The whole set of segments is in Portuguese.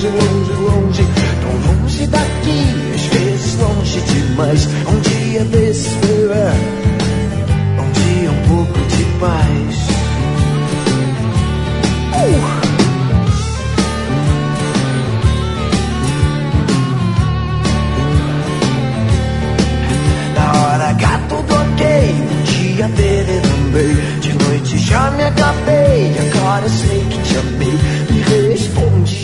longe, longe, longe, tão longe daqui, às vezes longe demais. Um dia desses, baby, um dia um pouco de paz. Na hora H tudo ok, no dia dele também. De noite já me acabei, agora eu sei que te amei. Me responde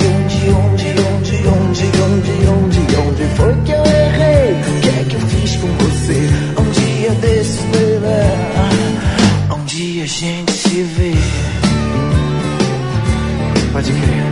onde foi que eu errei? O que é que eu fiz com você? Um dia desses, baby, um dia a gente se vê. Pode crer.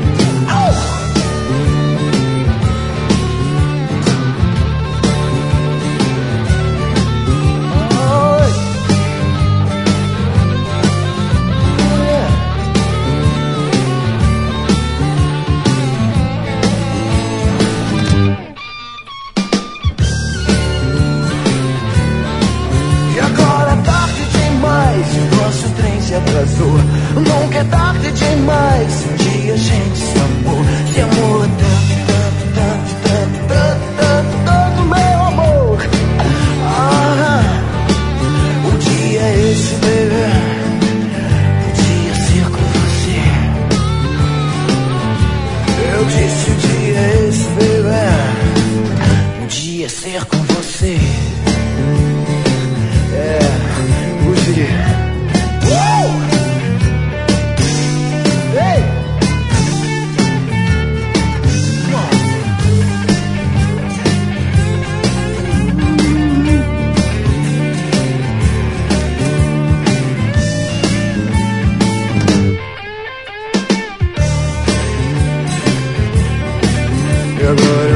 Atrasou. Nunca é tarde demais. Um dia a gente se amou. Se amou tanto, meu amor. O dia é esse, baby. Podia ser com você. Eu disse o dia é esse, baby. Podia ser com você. Podia. Agora